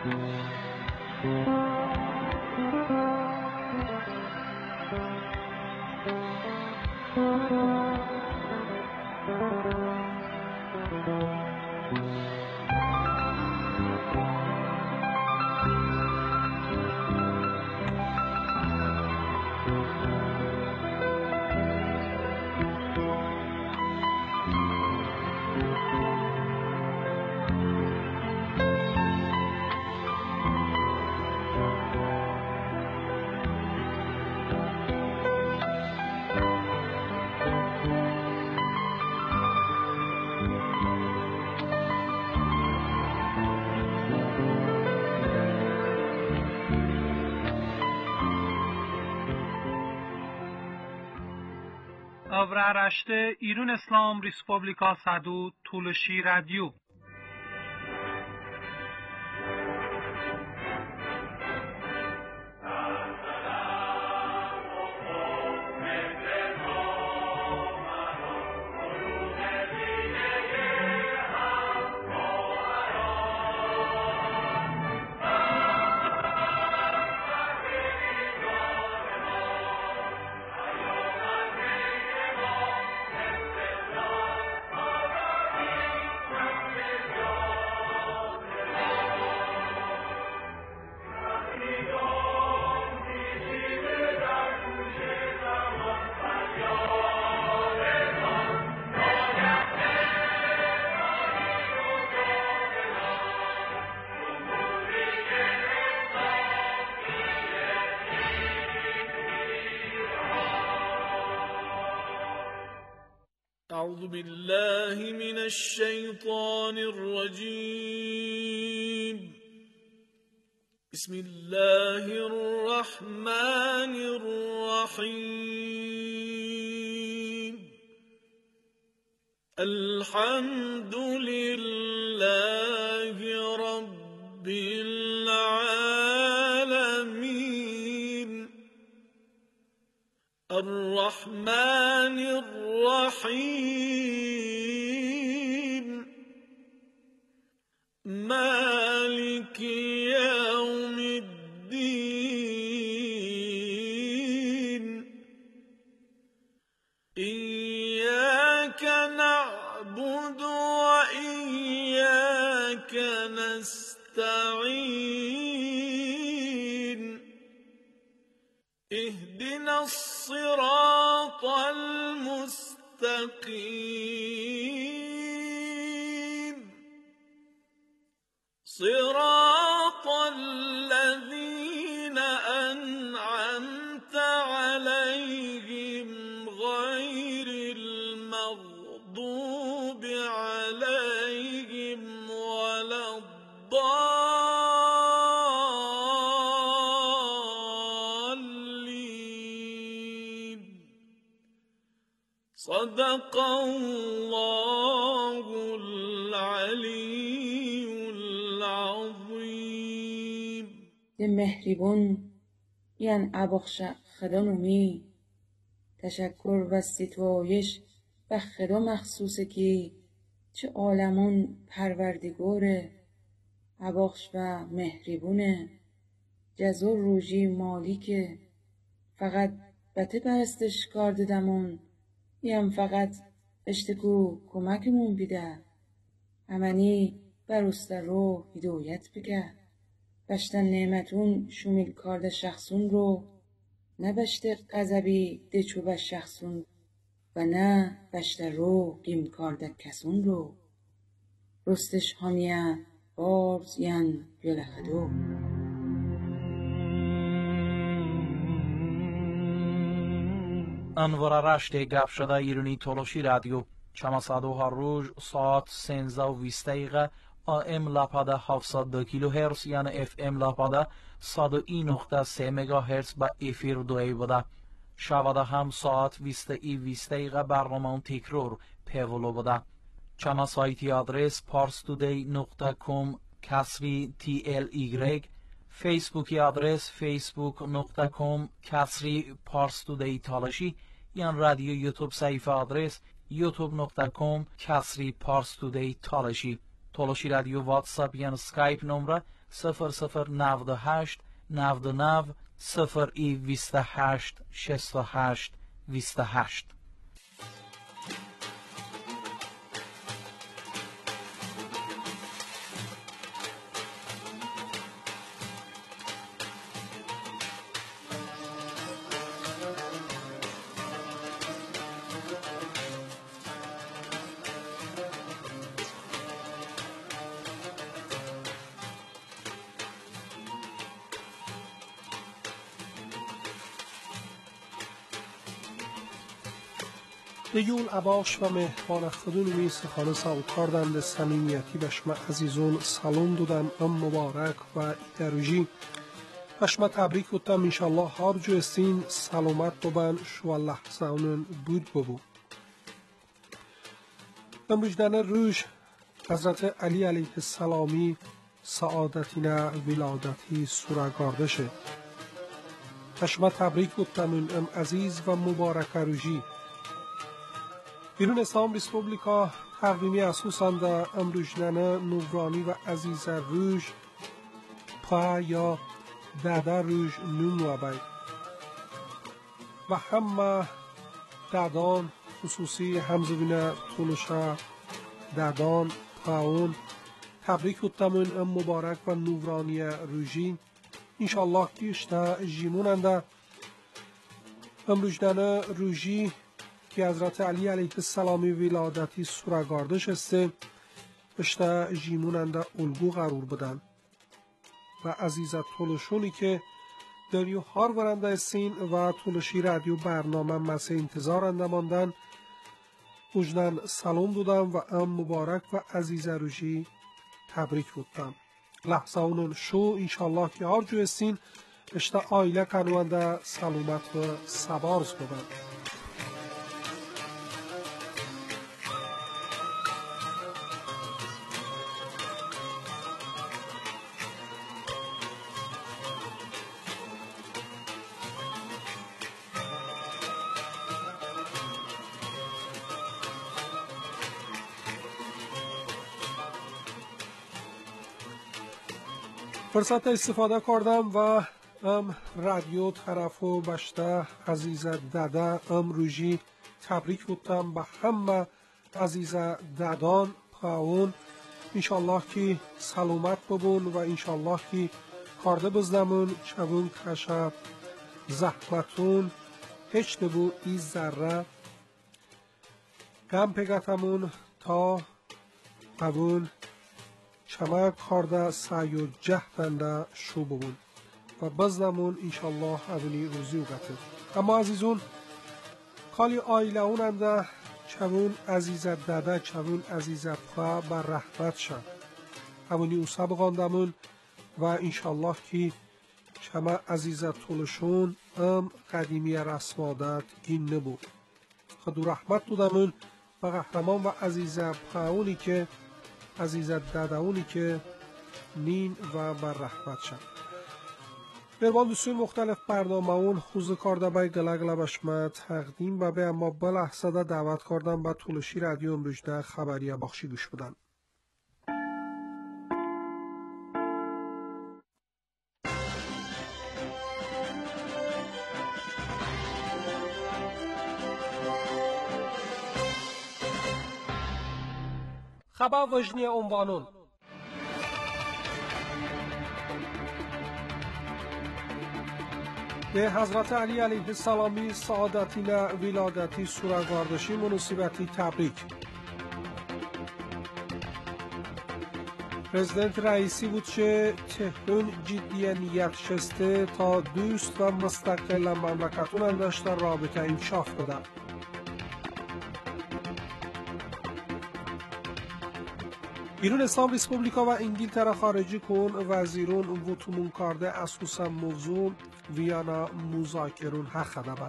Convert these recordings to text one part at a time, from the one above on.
Avraaraşte İran İslam Respublika Sadu Tulshi Radyo. أعوذ بالله من الشيطان الرجيم. بسم الله الرحمن الرحيم. الحمد لله رب العالمين. الرحمن الرحيم. مالك يوم الدين. إياك نعبد وإياك نستعين. اهدنا الصراط المستقيم. صراط الذين أنعمت عليهم غير المغضوب عليهم ولا الضالين. صدق الله العلي العظيم. مهربون یعنی ابخش خدا نومی تشکر و ستایش و خدا مخصوصه که چه عالمون پروردگاره ابخش و مهربونه جزور روژی مالیکه فقط بته پرستش کار ددمون یم فقط اشتکو کمکمون بیده امنی بروسته رو هدایت بگه بشتن نعمتون شومیل کارده شخصون رو نه بشته قذبی دچو به شخصون و نه بشته رو گیم کارده کسون رو رستش همیه بارز ین یلخدو. انوار رشت گپ شده ایرانی تولوشی رادیو چماسادو روز ساعت 13:20 AM لاپاده 702 کیلوهرتز یعنی FM لاپاده 101.3 مگاهرتز با افیر دوی بوده. شواده هم ساعت 20:20 برنامه تکرار پیولو بوده. چما سایتی آدرس parstoday.com کسری TLY فیسبوکی آدرس facebook.com کسری parstoday تالشی یعنی رادیو یوتیوب صفحه آدرس youtube.com کسری parstoday تالشی. تولوشی رادیو واتساپ یعنی سکایپ نمره 0098 99 28 68 28. دیول عباش و مهمان خودونمی سخانه ساوکاردند صمیمیتی بشما عزیزون سلام دودن ام مبارک و ایدروژی بشما تبریک بودم انشالله هر جو استین سلامت دوبن شو الله زونن بود ببو امروجدن روش حضرت علی علیه السلامی سعادتینا ولادتی سورگاردشه بشما تبریک بودم ام عزیز و مبارک روژی بیرون اسلام ریسپوبلیکا تقویمی اساساند امروجنانه نورانی و عزیز روش پا یا دادا روش نوموابای و همه دادان خصوصی همزبین طولشا دادان پاون تبریک بودتمون ام مبارک و نورانی روژی انشالله کیشتا جیموننده امروجنانه روژی که حضرت علی علیه السلامی ولادتی سورگاردش است اشتا جیموننده الگو قرار بدن و عزیزت طولشونی که دریو هار ورنده استین و طولشی رادیو برنامه مسه انتظارنده ماندن وجدن سلام دودم و ام مبارک و عزیز روژی تبریک بودم لحظه اونون شو انشالله که هر جو استین اشتا آیله کنونده سلامت و سبارز بودن فرصت استفاده کردم و رادیو طرف و بشته عزیز دادا روژی تبریک بودم به همه عزیز دادان پاون انشالله که سلامت ببون و انشالله که کارده بزدمون چون کشه زحمتون هیچ نبو ای ذره گم پگتمون تا قبول چما کارده سعی و جهدنده شو ببون و بزدمون انشالله اونی روزی و گتر اما عزیزون کالی آیله اوننده چون عزیزت داده چون عزیزت پا بر رحمت شد اونی اوسا بغاندمون و انشالله که چما عزیزت طولشون قدیمی رسمادت این نبود خدو رحمت دودمون و قهرمان و عزیزت پاونی که عزیزت داداونی که نین و بر رحمت شد بربان دوستوی مختلف برنامه اون خوزه کارده بای گلگل بشما تقدیم و به اما بلحظه دعوت کردم به طولشی رادیو امروجده خبری بخشی گوش بدن خبر وجنی عنوانون به حضرت علی علیه السلامی سعادتینا ولادتی سورگاردشی مناسبتی تبریک پرزیدنت رئیسی بود که تهران جدی نیت شسته تا دوست و مستقل مملکتون انداشت رابطه انشاف بده بیرون اسلام ریسپوبلیکا و انگلترا خارجی کن وزیرون و تومون کارده اساسا موضوع ویانا مذاکرون حق دبر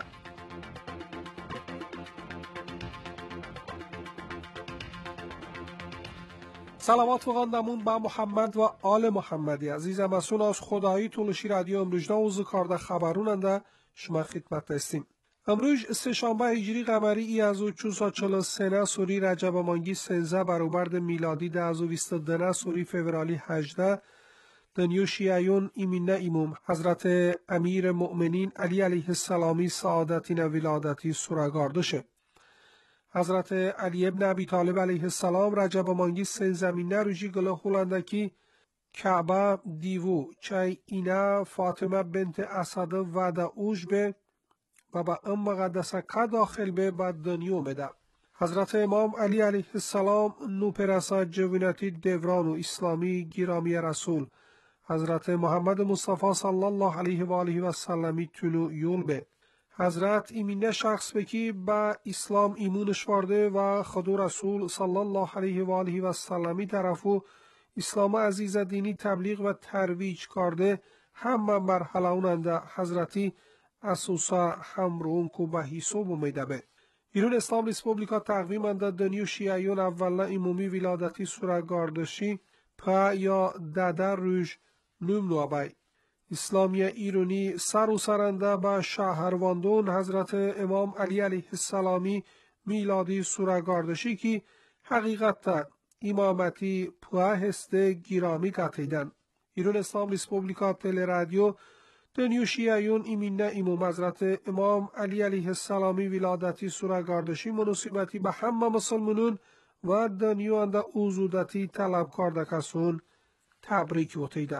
سلامات بخواندمون با محمد و آل محمدی عزیزم مسئول از خدایی طولشی رادیو امروجده و کارده خبروننده شما خدمت هستیم امروز سه‌شنبه هجری قمری ای از 443 سوری رجب مانگی 13 برابر میلادی 1022 سوری فوریه 18 دنیو شیعیون ایمین ایموم حضرت امیر مؤمنین علی علیه السلامی سعادتین ولادتی سورگاردشه. حضرت علی ابن ابی طالب علیه السلام رجب مانگی سن زمینه روژی گله هولندکی کعبه دیوو چای اینا فاطمه بنت اسد و دا اوش به و با ام مقدسه که داخل به بعد دنیو مده. حضرت امام علی علیه السلام نو پرسا جوینتی دوران و اسلامی گرامی رسول حضرت محمد مصطفی صلی الله علیه و آله و سلمی تونو یول به. حضرت ایمینه شخص بکی با اسلام ایمونش وارده و خدو رسول صلی الله علیه و آله و سلمی طرفو اسلام عزیز دینی تبلیغ و ترویج کرده همه مرحله اوننده حضرتی اسوسا همرون کو به حساب اومیده به. ایران اسلام ریسپوبلیکا تقویم انده دنیو شیعیون اولا ایمومی ولادتی سورگاردشی پا یا دادر روش نوم نوابای. اسلامی ایرانی سر و سرنده به شهرواندون حضرت امام علی علیه السلامی میلادی سورگاردشی که حقیقتا امامتی پوه هسته گیرامی کتیدن. ایران اسلام ریسپوبلیکا تل رادیو دنیو شیعیون ایمینه ایموم حضرت امام علی علیه السلامی ولادتی سورگاردشی مناسبتی به همه مسلمانون و دنیو انده اوزودتی طلب کرده کسون تبریک بوتیده.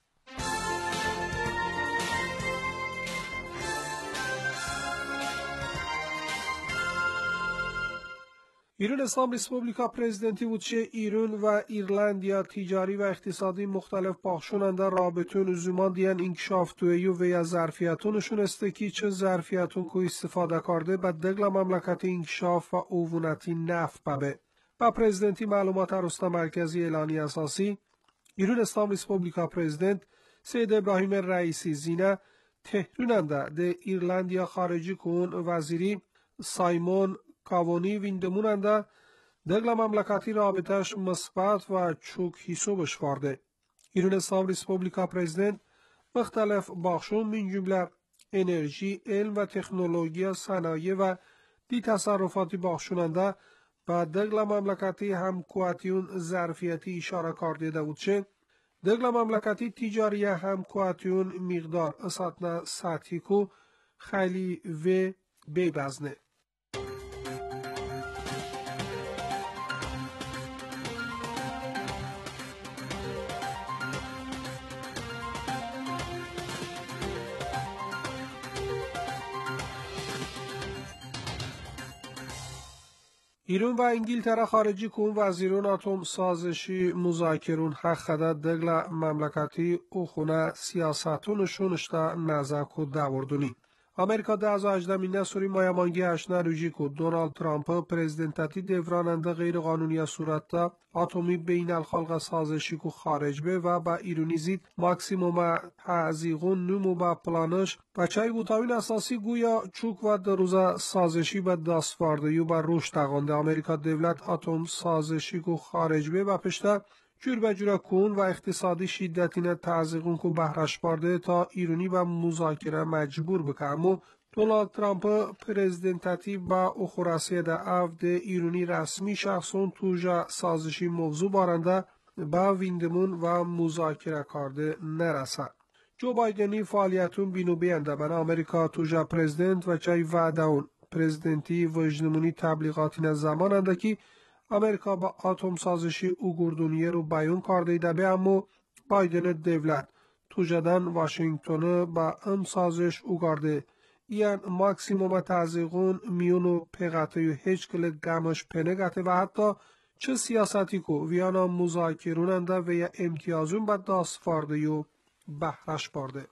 ایران اسلام ریسپوبلیکا پرزیدنتی بودشه ایران و ایرلندیا تجاری و اقتصادی مختلف باخشوننده رابطون و زمان دیان انکشاف تویو و یا ظرفیتونشون استکی چه ظرفیتون که استفاده کرده به دگل مملکت انکشاف و اوونتی نفت ببه. با پرزیدنتی معلومات رسته مرکزی اعلانی اساسی ایران اسلام ریسپوبلیکا پرزیدنت سید ابراهیم رئیسی زینه تهروننده ده ایرلندیا خارجی کون وزیری سایمون کاوانی ویندموننده دگل مملکتی رابطش مثبت و چوک حسابش وارده. ایران اسلام ریسپوبلیکا پرزیدنت مختلف باخشون من جمله انرژی، علم و تکنولوژی صنایع و دی تصرفاتی باخشوننده و دگل مملکتی همکواتیون ظرفیتی اشاره کرده بودشه. دگل مملکتی تجاری همکواتیون مقدار اساتنا سطحی کو خیلی و بیبزنه. ایران و انگلترا خارجی کون وزیرون اتم سازشی مذاکرون حق خدا دگل مملکتی او خونه سیاستونشون اشتا نزاک و داوردونی. امریکا 2018 مینه سوری مایمانگی اشنا روژی کو دونالد ترامپ پرزیدنتاتی دوراننده غیر قانونی صورت اتمی بین الخلق سازشی کو خارج به و با ایرانی زید ماکسیموم تعزیقون نمو با پلانش بچای بوتاوین اساسی گویا چوک و دروزه سازشی به دستواردهی و روش تقانده امریکا دولت اتم سازشی کو خارج به و پشته جور به جور کون و اقتصادی شدتین تعزیقون کو بهرش بارده تا ایرانی و مذاکره مجبور بکرمو دونالد ترامپ پرزیدنتاتی با اخوراسی ده افد ایرانی رسمی شخصون توجه سازشی موضوع بارنده با ویندمون و مذاکره کرده نرسد. جو بایدنی فعالیتون بینو بینده بنا امریکا توجه پرزیدنت و چای وعدهون پرزیدنتی وجنمونی تبلیغاتی زمان انده که امریکا با اتم سازشی او گردونیه رو بیان کرده ده به امو بایدن دولت توجدن واشنگتن با ام سازش او گرده یعنی ماکسیموم تعزیقون میونو پیغته و هیچ کل گمش پنگته و حتی چه سیاستی کو ویانا مذاکروننده و یا امتیازون با داست فارده و بهرش بارده.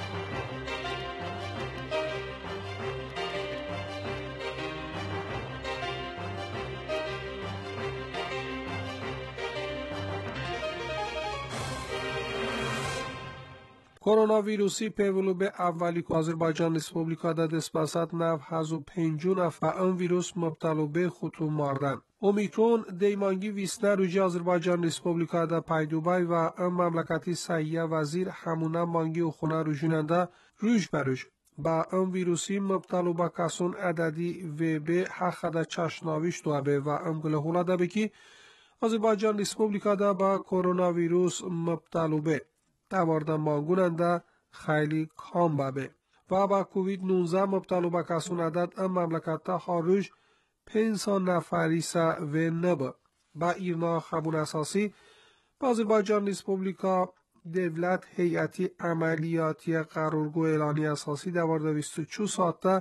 کرونا ویروسی پیولو به اولی که آذربایجان ریسپوبلیکا دا دسپاسات نو هزو پنجون و ام ویروس مبتلا به خطو ماردن. اومیکرون دیمانگی ویسنه روژی آذربایجان ریسپوبلیکا دا پیدوبای و ام مملکتی سیه وزیر همونه مانگی و خونه روژوننده روش بروش. با ام ویروسی مبتلا به کسون عددی و به حق دا چشناویش دوابه و ام گلهولا دا بکی آذربایجان ریسپوبلیکا دا با کرونا ویروس مبتلا به. دوارده مانگوننده خیلی کام ببه و با کووید 19 مبتلا به کسون عدد ام مملکت خارج 500 نفریسه و نبه. با ایرنا خبون اساسی با آذربایجان ریسپوبلیکا devlet heyəti əməliyyatı qərargah elani əsası dəvarda 22 saatdə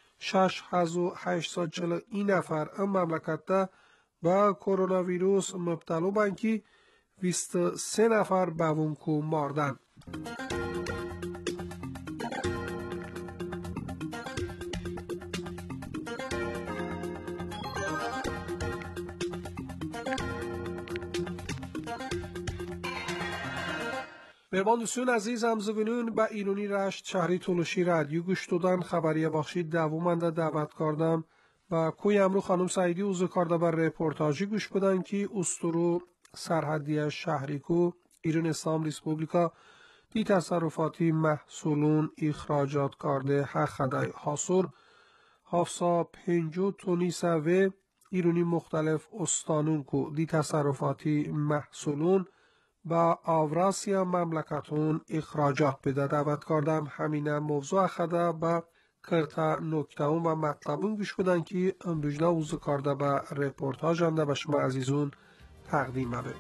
6842 nəfər məmləkətdə və koronavirus mübtəla olan ki 23 nəfər bəvun ku mardan. مهربان دوستان عزیز همزگونون به ایرانی رشت شهری تولشی رادیو گوش دادن خبری بخشی دومنده دعوت کردم و کوی امرو خانم سعیدی اوزو کرده بر رپورتاجی گوش بدن که استرو سرحدی شهری کو ایران اسلام ریسپوبلیکا دی تصرفاتی محصولون اخراجات کرده حق خدای حاصل 750 تونی سوه ایرانی مختلف استانون کو دی تصرفاتی محصولون با آوراسیا مملکتون اخراجات بده دعوت کردم همینه موضوع خدا با کرتا نکتهون و مطلبون گوش بدن که امروزنا اوزو کرده با رپورتاج انده به شما عزیزون تقدیم بده.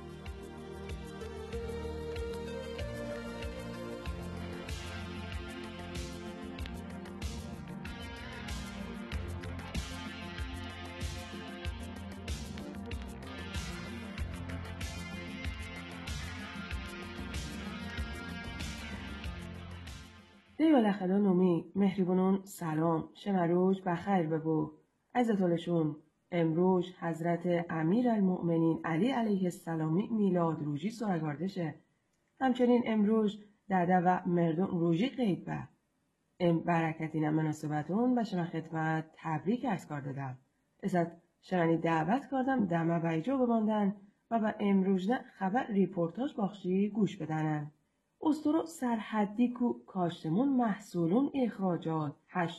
دیواله خدا نومی مهربونون سلام شمروج بخیر ببو عزتالشون امروز حضرت امیر المؤمنین علی علیه السلامی میلاد روژی سوگاردشه همچنین امروز داده و مردم روژی قید به ام برکتین مناسبتون به شما خدمت تبریک ارز کردم ازت شمانی دعوت کردم دمه بیجا بباندن و به امروز خبر ریپورتاج باخشی گوش بدنن استرو سرحدی کو کاشتمون محصولون اخراجات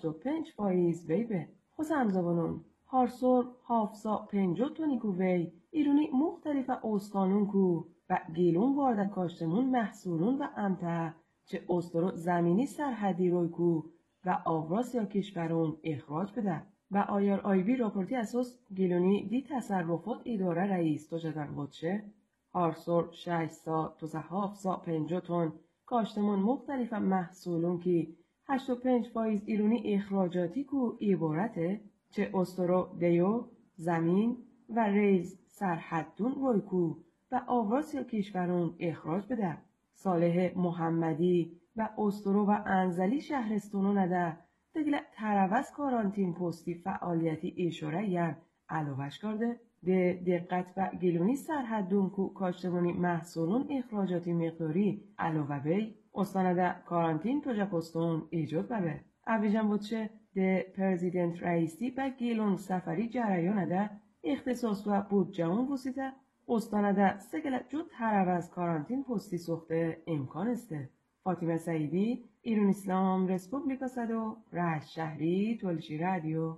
85% بیبه خوز همزبانون هارسور حافظا 50 تونی کو وی ایرونی مختلف استانون کو و گیلون وارد کاشتمون محصولون و امته چه استرو زمینی سرحدی روی کو و آوراس یا کشورون اخراج بده و آیار آیبی راپورتی اساس گیلونی دی تصرفات اداره رئیس تو جدن بودشه هارسور 6 سا تو 750 تن کاشتمون مختلف محصولون که 85% ایرونی اخراجاتی کو عبارته چه استرو دیو زمین و ریز سرحدون روی کو و آواز یا کشورون اخراج بده صالح محمدی و استرو و انزلی شهرستونو نده دیگه تروز کارانتین پستی فعالیتی اشاره یان علاوش کرده ده دقت و گلونی سرحدون کو کاشتمونی محصولون اخراجاتی مقداری علاوه بی استانده کارانتین توجه پستون ایجاد ببه اویجان بودشه ده پرزیدنت رئیسی و گیلون سفری جریان ده اختصاص و بودجهون وسیده استانده سگل جود تروز کارانتین پستی سخته امکان استه فاطمه سعیدی ایران اسلام ریسپوبلیکا صدو رشت شهری تولشی رادیو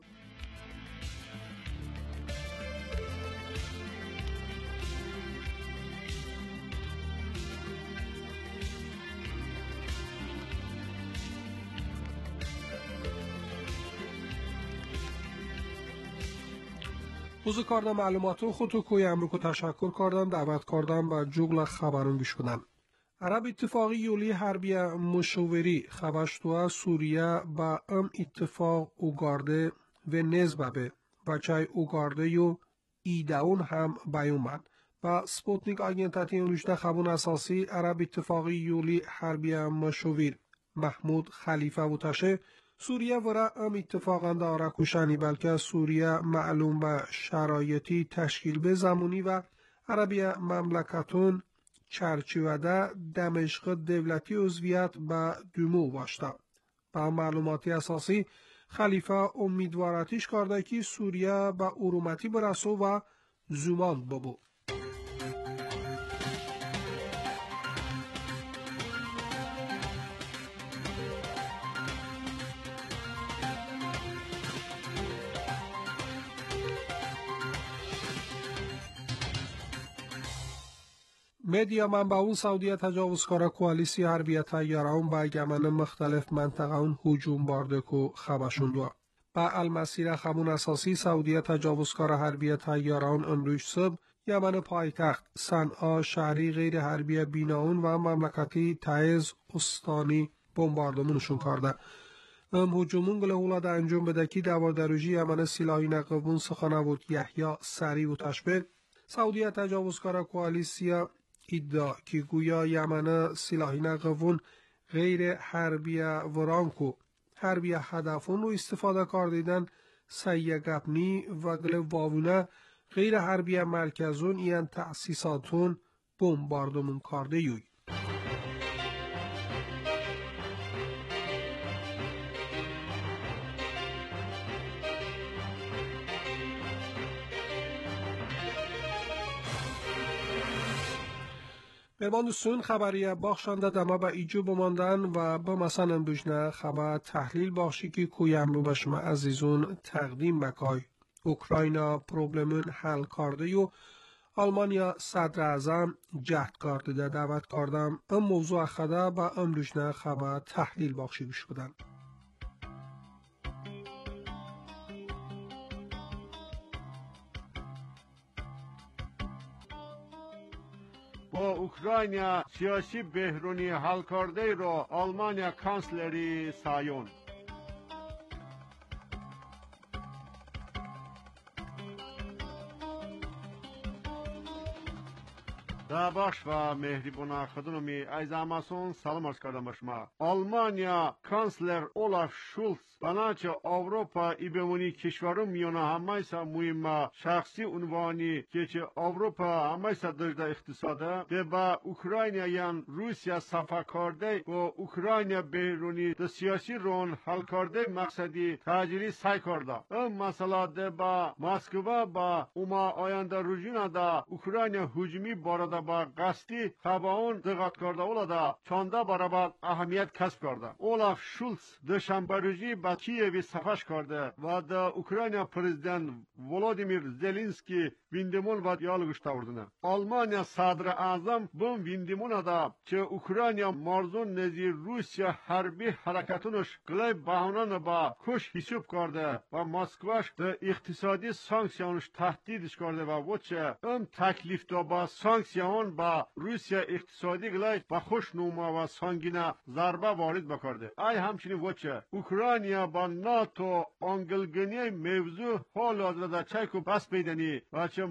اوزو کردم معلوماتو خودتو کوی امریکا تشکر کردم دعوت کردم و جوگل خبرون گوش بدن عرب اتفاقی یولی حربی مشاوری خبشتوه سوریه با ام اتفاق اوگارده و نزبه و چای اوگارده یو ایداون هم بیومن و سپوتنیک آگنتاتی اونجده خبون اساسی عرب اتفاقی یولی حربی مشاور محمود خلیفه و تشه سوریه ورا ام اتفاقا داره کشانی بلکه سوریه معلوم به شرایطی تشکیل به زمانی و عربی مملکتون چرچیوده دمشق دولتی عضویت به دومو باشده. با معلوماتی اساسی خلیفه امیدوارتیش کرده که سوریه به ارومتی برسو و زمان ببو. مدیا منبعون سعودیه تجاوزکارا کوalitsiya harbiye tayyaran ba yamana muxtalif mantaqaun hujum bardaku xabashun dua. با المسیر همون اساسی سعودیه تجاوزکار حربی تیاران امروز صبح یمن پایتخت صنعا شهری غیر حربی بیناون و مملکتی تعز استانی بمباردمونشون کرده. هجومون گله در انجام بده که دواردروجی یمن سلاحی نقبون سخانه بود یحیی سری و تشبه سعودیه تجاوزکار کوalitsiya iddia که گویا یمن سلاحی نقبون غیر حربی ورانکو حربی هدفون رو استفاده کار دیدن سیه گپنی و گل واوونه غیر حربی مرکزون این تأسیساتون بمباردمون کرده یوی. برمان دوستون خبریه باخشانده دما با ایجو بماندن و با مثلا امروزنه خبر تحلیل باخشی که کویم رو به شما عزیزون تقدیم بکای. اوکراینا پروبلمون حل کرده و آلمانیا صدر اعظم جهد کرده دعوت کردم ام موضوع خدا با امروزنه خبر تحلیل باخشی گوش بدن. با اوکراینیا سیاسی بحرانی حل کرده را آلمانیا کانسلری سایون در بخش و مهربان خدمتی از همتون سلام عرض کردم به شما. آلمانیا کانسلر اولاف شولز بنابراین اروپا ای بمونی کشورم میونه همایسا مهم شخصی عنوانی که اروپا همایسا درجه اقتصاده به با اوکراینیا یان روسیا صفا کرده با اوکراینیا بیرونی د سیاسی رون حل کرده مقصدی تاجری سعی کرده. مثلا ده با مسکو با اوما آینده روزینا دا اوکراینیا هجومی بارده با قصدی خباون دقت کرده اولادا چانده برابر اهمیت کسب کرده. اولاف شولز دوشنبه روزی با کیوی سفر کرده و د اوکراینیا پرزیدنت ولودیمیر زلنسکی ویندمون و دیالوگش تاوردنه. آلمانیا صدر اعظم بون ویندمون دا که اوکراینیا مارزون نزی روسیا حربی حرکتونش گلای بهانه با کش حساب کرده و مسکوش د اقتصادی سانکسیونش تهدیدش کرده و وچه تکلیف دا با سانکسیون با روسیا اقتصادی گلای با خوش نوما و سانگینه ضربه وارد بکرده. ای همچنین وچه اوکراینیا با ناتو انگلگنی موضوع حال آزاده چایکو بس بیدنی و چه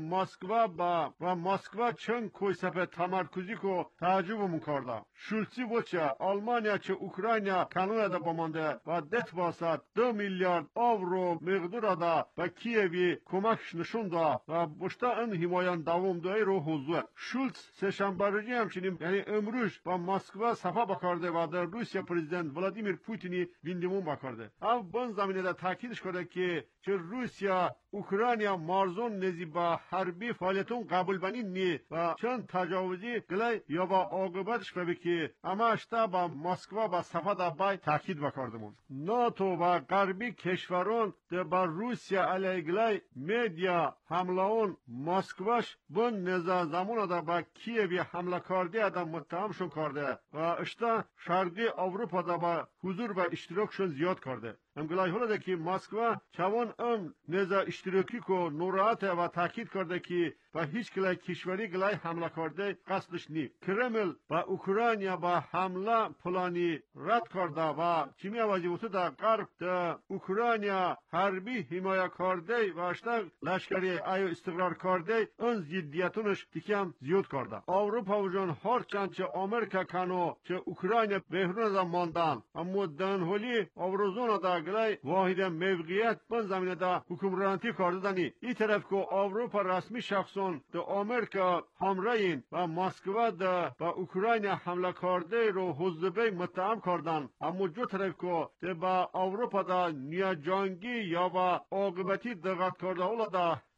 مسکو چند کویسپه تمرکزی کو تعجبمون کرده. شولزی وچه آلمانیا چه اوکراینیا کانون ده بمانده و دت باسد 2 میلیارد اورو مقدار ده به کیوی کمکش نشون ده و بشتا ان حمایان دوام ده رو حضور. شولز سه‌شنبه روزی همچنین یعنی امروز با مسکو صفا بکرده و در روسیا پرزیدنت ولادیمیر پوتینی ویندمون بکرده. اما بن زمینه ده تاکیدش کرده که روسیا اوکراینیا مارزون نزی با حربی فعالیتون قبول بنی نی و چند تجاوزی گلای یا با عاقبتش ببی که اما اشتا با مسکو با صفا ده بای تاکید بکردمون. ناتو و غربی کشورون ده با روسیا علیه گلای مدیا حملهون مسکوش بن نزا زمان ده با کیوی حمله کرده ده متهمشون کرده و اشتا شرقی اروپا ده با حضور و اشتراکشون زیاد کرده. امگلای هوله که مسکو چوان نزا اشتراکی کو نوراحت و تاکید کرده که با هیچ گلای کشوری گلای حمله کرده قصدش نی. کرمل با اوکراینیا با حمله پلانی رد کرده و چیمی واجبوتو در غرب در اوکراینیا حربی حمایه کرده و اشتا لشکری ایو استقرار کرده اون جدیتونش دیکم زیاد کرده. اروپا و جان هرچند چه آمریکا کنو چه اوکراینیا بهرون زماندن اما دنهولی اوروزون دا گلای واحد موقعیت بن زمینه دا حکمرانی کرده دنی. این طرف که اروپا رسمی شخصون د آمریکا همراهین و مسکو دا با اوکراینیا حمله کرده رو حزبه متهم کردن اما جو طرف که با اروپا دا نیا جنگی یا با عاقبتی دقت کرده اولا دا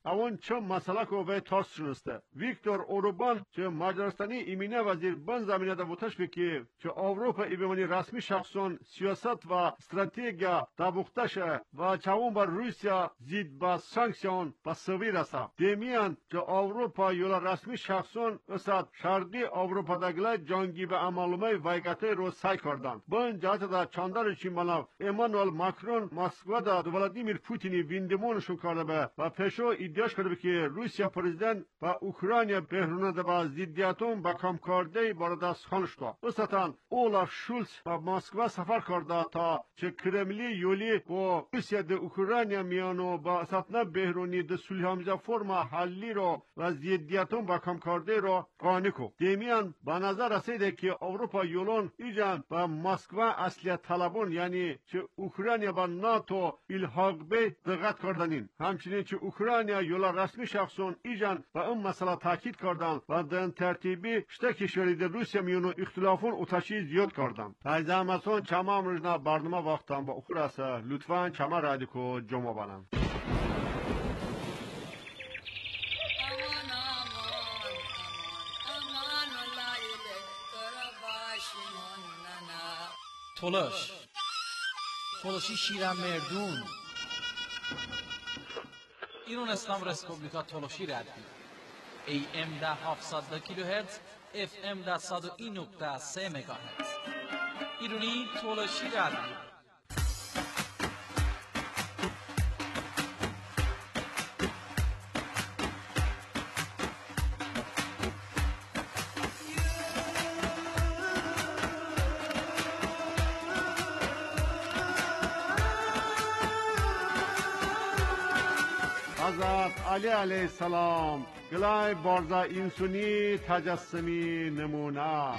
اون چه مسئله کو به تاس شنسته ویکتور اوربان چه مجارستانی ایمینه وزیر بن زمینه دا بوتش بکی چه اوروپا ایبمانی رسمی شخصون سیاست و استراتژیا دابوختشه و چاون بر روسیا زید با سانکسیون با سوی رسا دمیان چه اوروپا یولا رسمی شخصون اساد شرقی اوروپا دگله جانگی به عملمه وایگاته رو سعی کردند بن جهت دا چاندار چین بناو ایمانوئل ماکرون مسکو دا ولادیمیر پوتینی ویندمونشون کرده به و پیشو ایدیاش کرده که روسیا پرزیدنت و اوکراینیا بهرونه با زیدیاتون با کم کرده وارد سخن شد اساتان اولاف شولز و مسکو سفر کرده تا چه کرملی یولی با روسیا د اوکراینیا میانو با اساتنا بهرونی د صلح آمیز فرما حلی رو و زیدیاتون با کم کرده رو قانع کو دمیان به نظر رسیده که اروپا یولون ایجان و مسکو اصلی طلبون یعنی چه اوکراینیا با ناتو الحاق به دقت کردنین همچنین چه اوکراینیا یولا رسمی شخصون ایجان و اون مسئله تاکید کردن و دن ترتیبی شته کشوری در روسیا میونو اختلافون اوتاشی زیاد کردن از امسون چما امروزنا برنامه وقتم با اخراسه لطفا چما رادیکو جمع بانم تولشی شیرم مردون ایران اسلام رسپوبلیکا تولشی رادیو AM ده 700 کیلوهرتز FM ده 101.3 مگاهرتز ایرانی تولشی رادیو حضرت علی علیه السلام گلای بارزا انسونی تجسمی نمونه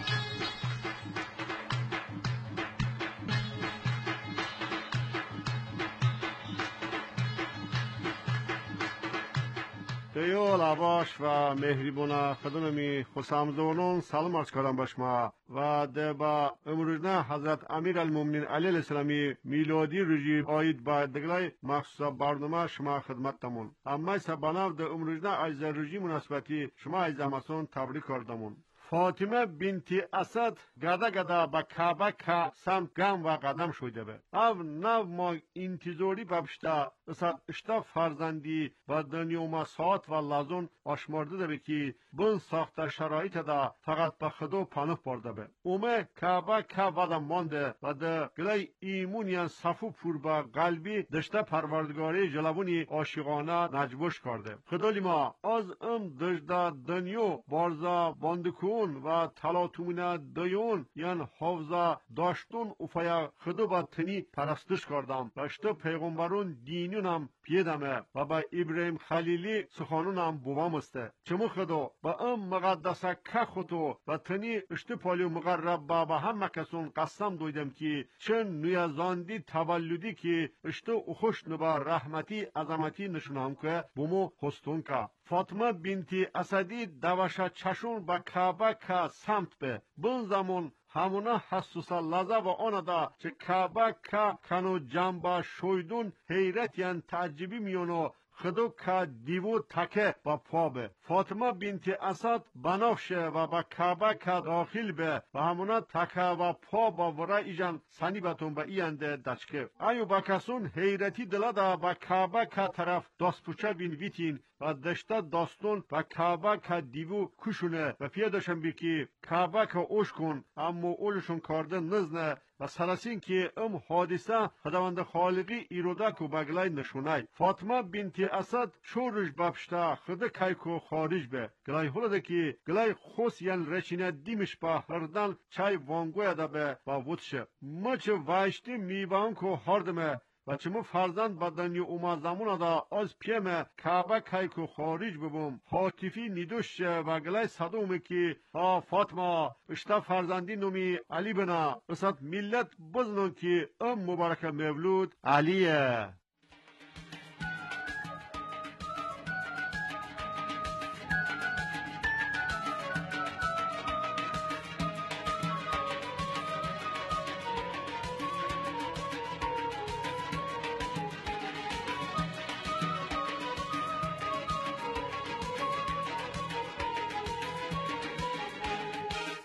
دیول عباش و مهریبونا خدممی خسامزونون سلام عرض کردم باشما و ده با امروزنا حضرت امیر المومنین علیه السلامی میلادی رژیم آید با دگلای مخصوصا برنامه شما خدمت تمون اما سباناو ده امروزنا از رژیم مناسبتی شما از امسون تبریک کردمون فاطمه بنتی اسد گدا با کعبه که سمت گم و قدم شده به او نو ما انتظاری ببشته اسد اشتا فرزندی و دنیا ما ساعت و لازون آشمارده ده به که بن ساخته شرایط ده فقط به خدا پناه برده به اومه کعبه که ودم مانده و ده گلی ایمونیان صفو پور با قلبی دشته پروردگاری جلوونی عاشقانه نجبوش کرده خدا ما از دشته دنیا بارزا باندکون و تلاتومونه دیون یعنی حوزه داشتون افایا خدا با تنی پرستش کردم و اشتا پیغمبرون دینونم پیدمه و با ابراهیم خلیلی سخانونم بوام استه چمو خدا با مقدسه که خودو و تنی اشتا پالیو مقرب با همه کسون قسم دویدم که چن نیازاندی تولدی که اشتا اخوش نبا رحمتی عظمتی نشونم که بومو خستون که فاطمه بنتی اسدی دواشا چشون با کعبه که سمت به بون زمان همونا حسوسا لازه و آنه دا چه کعبه که کنو جنبا شویدون حیرت یعن تعجبی میونو خدو که دیو تکه با پا به فاطمه بنت اسد بنافشه و با کعبه که داخل به و همونا تکه و پا با ورا ایجان سنی بتون با اینده دچکه ایو با کسون حیرتی دلادا با کعبه که طرف داست پوچه بین ویتین و دشته داستون و کعبه که دیو کشونه و پیداشن بی که کعبه که اوش کن اما اولشون کارده نزنه و سلاسین که حادثه خداوند خالقی ایروده که بگلای نشونه فاطمه بنت اسد شورش بپشته خدا کایکو خارج به گلای هلده که گلای خوص یعن رچینه دیمش با هردن چای وانگوی ده به با وودشه مچ وایشتی میبان که هردمه و چمو فرزند بدنی اوما زمونه دا از پیمه کعبه کایکو خارج ببوم حاطفی نیدوش و گلای صدومه که فاطمه اشتا فرزندی نومی علی بنا اسد ملت بزنون که مبارک مولود علیه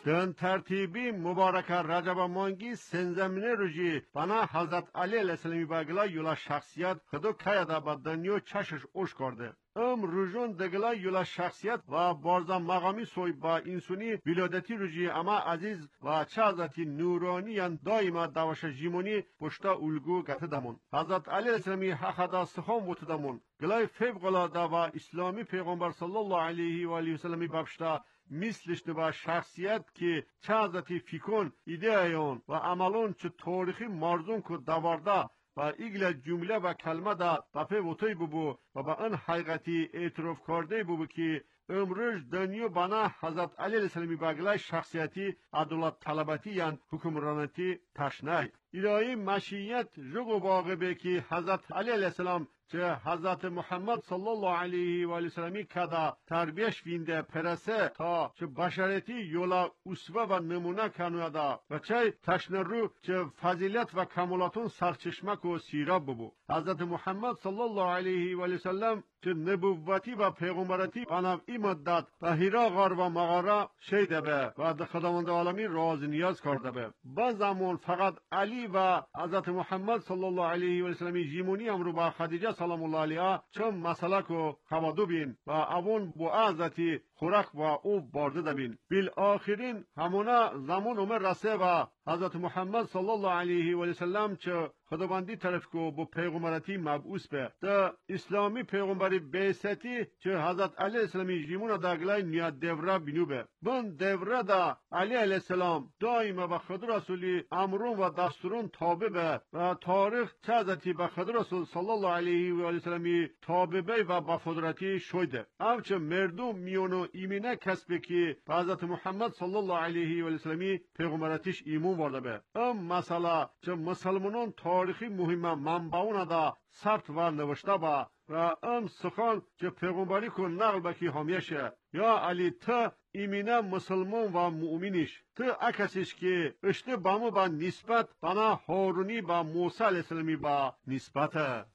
دن ترتیبی مبارک رجب مانگی سنزمینه روژی بنا حضرت علی علیه السلامی بگلا یولا شخصیت خدو کایدا با دنیو چشش اوش کرده. روژون دگلا یولا شخصیت و بارزا مقامی سوی با انسونی ولادتی روژی اما عزیز و چه حضرتی نورانی یان دائما دواش جیمونی پشتا الگو گته دمون. حضرت علی علیه السلامی حقدا سخام بوده دمون. گلای فوق‌العاده و اسلامی پیغمبر صلی الله علیه و آله و سلم بابشتا مثلش با شخصیت که چه حضرتی فکرون ایدئایون و عملون چه تاریخی مرزون که دوارده و ایگل جمله و کلمه دا بپی وطای ببو و با ان حقیقتی اعتراف کرده ببو که امروز دنیا بنا حضرت علی علیه السلامی بگلای شخصیتی عدالت طلبتی یان حکمرانتی تشنه ایرای مشیت جگو واقعه که حضرت علی علیه السلام چه حضرت محمد صلی الله علیه و آله وسلم کدا تربیش وینده پرسه تا چه بشریتی یولا اسوه و نمونه کنودا و چه تشنرو چه فضیلت و کمالاتون سرچشمک و سیراب ببو. حضرت محمد صلی الله علیه و آله وسلم چه نبوتی و پیغمبرتی بنام این مدت به هیرا غار و مغاره شیده به و در خداوند عالمی راز نیاز کرده به. با زمان فقط علی و حضرت محمد صلی الله علیه و آله وسلم جیمونی امرو با خدیجه سلام الله علیها چون مسئله کو خوادو بین و اون با عزتی خوراک و او بارده دبین. بالآخرین همونا زمان عمر رسه و حضرت محمد صلی الله علیه و آله وسلم چه خداوندی طرف کو با پیغمبرتی مبعوث به ده اسلامی پیغمبری بیستی چه حضرت علی السلامی جیمون داگلای نیا دوره بینو به بن دوره دا علی علیه السلام دائما به خود رسولی امرون و دستورون تابع به و تاریخ چه حضرتی به خود رسول صلی الله علیه و آله وسلم تابع به و با فدرتی شده. اوچه مردم میونو ایمینه کسب که حضرت محمد صلی الله علیه و آله وسلم پیغمبرتیش ایمون ورده به. مثلا چه مسلمانان تاریخی مهمه منبعون دا ثبت و نوشته با و سخن که پیغمبری کن نقل بکی همیشه یا علی تا ایمینه مسلمان و مؤمنیش تا اکسیش که اشته بامو با نسبت بنا هارونی با موسی علیه السلامی با نسبته.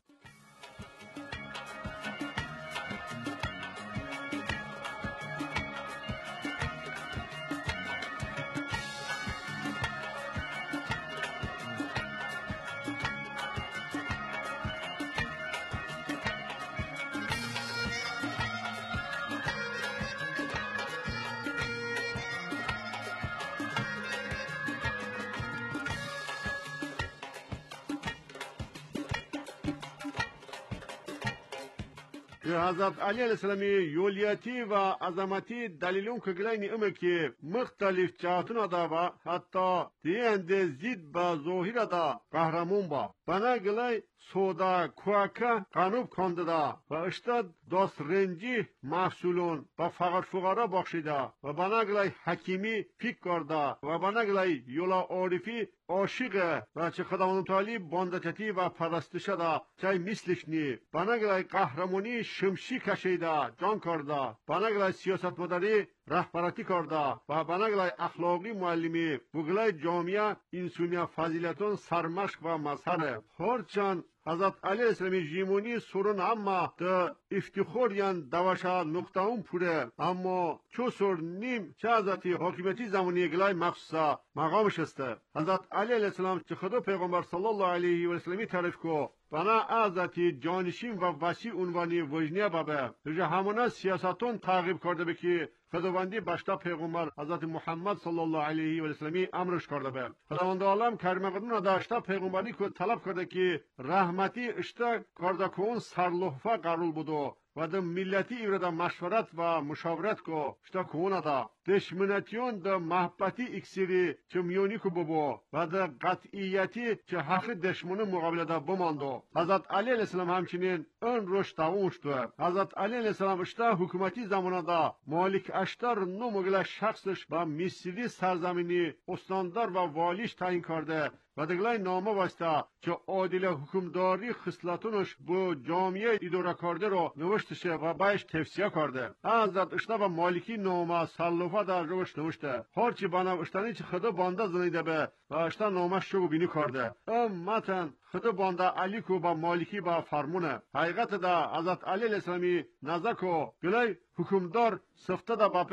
حضرت علی علیه السلامی یولیتی و عظمتی دلیلون که گلای امه که مختلف جهتون دا با حتی دیند زید با ظاهر دا قهرمون با بنا گلای سودا کوکا قانوب کنده دا و اشتاد داست رنجی محصولون با فقر فقرا بخشیده و بنا گلای حکیمی فکر کرده و بنا گلای یولا عارفی عاشقه و چه خداوند تعالی بندتی و پرستش دا چه مثلش نی بنا گلای قهرمانی شمشی کشیده جان کرده بنا گلای سیاست مداری رهبرتی کرده و بناگلای اخلاقی معلمی بگلای جامعه انسونی فضیلتون سرمشق و مظهره هرچند حضرت علی السلامی جیمونی سرون اما ده افتخار یان دواشا نقطه اون پوره اما چو سر نیم چه حضرتی حاکمیتی زمانی گلای مخصوصا مقامش استه حضرت علی علیه السلام چه خدا پیغمبر صلی الله علیه و السلامی تعریف کو بنا حضرتی جانشین و وسیع عنوانی وجنیه بابه رجا همونا سیاستون تعقیب کرده بکی خداوندی باشتا پیغمبر حضرت محمد صلی الله علیه و السلامی امرش کرده به خداوند عالم کریم قدرون داشتا پیغمبری که طلب کرده که رحمتی اشتا کرده که اون سرلحفه قرول بودو و ده ملتی ایرده مشورت و مشاورت کو اشتا کونه دا دشمنتیون ده محبتی اکسیری چه میونی که ببو و ده قطعیتی چه حق دشمن مقابله ده بماندو حضرت علی علیه السلام همچنین اون روش تاون شده حضرت علی علیه السلام اشتا حکومتی زمانه دا مالک اشتر نو مگل شخصش با میسیلی سرزمینی استاندار و والیش تعیین کرده و دگلای نامه واسطه که عادل حکمداری خصلتونش با جامعه اداره کرده رو نوشتشه و باش توصیه کرده حضرت اشتا و مالکی نامه سلوفه در روش نوشته هرچی بنا اشتانی چه خدا بانده زنیده به و اشتا نامه شو بینی کرده متن خدا بانده علی کو با مالکی با فرمونه حقیقت دا حضرت علی علیه السلامی نزد کو گلای حکمدار سفته دا باپه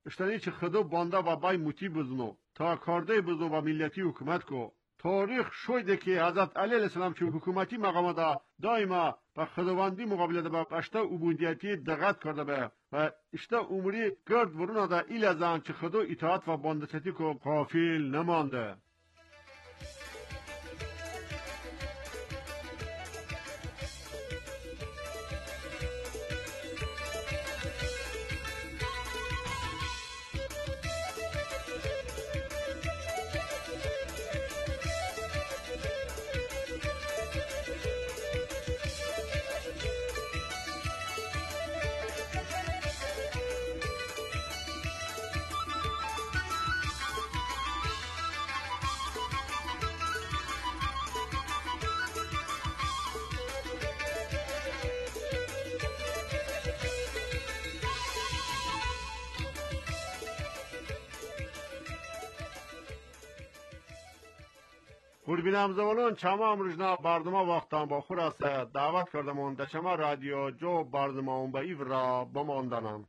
اشتنی چه خدا بانده و بای موتی بزنو تا کارده بزنو و ملیتی حکومت کو تاریخ شویده که حضرت علی علیه السلام چه حکومتی مقام دا دائما با خداوندی مقابله دا با اشته عبودیتی دقت کرده به و اشته عمری گرد ورونه دا ایل ازان چه خدا اطاعت و باندستی کو غافل نمانده. قربینم زولون چما امروزنا برنامه وقتان با خور است دعوت کردمون در چما رادیو جو برنامه اون به ایو را بماندنم.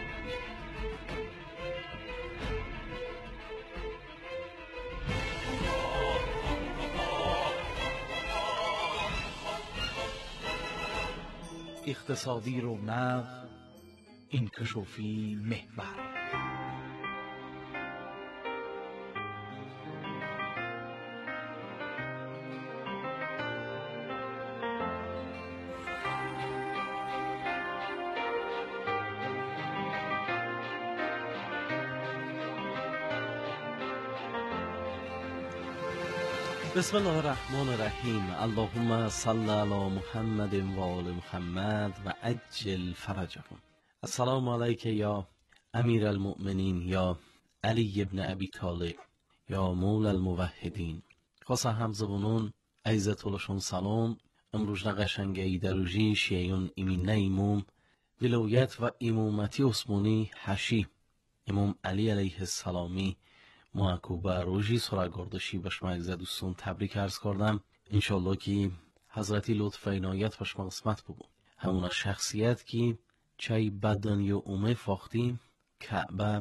اقتصادی رونق، انکشافی محور. بسم الله الرحمن الرحیم. اللهم صل علی محمد و آل محمد و عجل فرجهم. السلام علیک یا امیر المؤمنین یا علی ابن ابی طالب یا مولا الموحدین. خاصا همزبونون عزتولشون سلام. امروز قشنگی دروجی شیعون ایمین ایموم ولایت و امامتی عثمانی حشی امام علی علیه السلامی محکوبه روژی سراغردشی به شما عزیز دوستان تبریک عرض کردم. انشالله که حضرتی لطف عنایت به شما قسمت بود. همون شخصیت که چای بدن یا اومه فاختی کعبه